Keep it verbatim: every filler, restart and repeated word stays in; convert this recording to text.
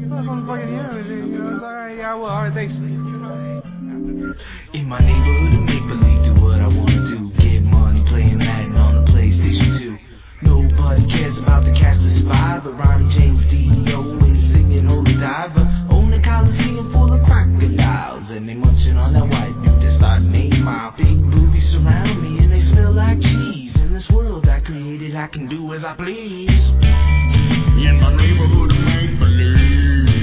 That's what I'm fucking hearing. You know, it's alright. Yeah, well, alright, thanks. In my neighborhood of make-believe, do what I wanna do. Get money playing Madden on the PlayStation two. Nobody cares about the cast of Spy, but Ronnie James Dio is singing Holy Diver. Own a Coliseum full of crocodiles, and they munching on that white dude that starting eight mile. Big boobies surround me and they smell like cheese. In this world I created, I can do as I please. In my neighborhood of make-believe.